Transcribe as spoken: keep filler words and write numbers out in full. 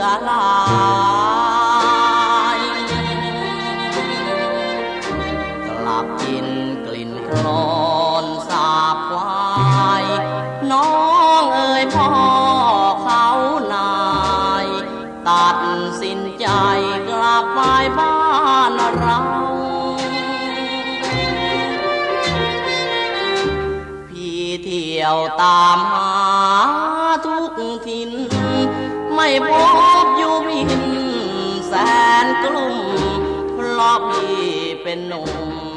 ลายกลับกินกลิ่นโคลนสาบควายน้องเอ๋ยพ่อเขานายตัดสินใจกลับไปบ้านเราพี่เที่ยวตามหาทุกทินไม่พบอยู่พินแสนกลุ่มเพราะพี่เป็นหนุ่ม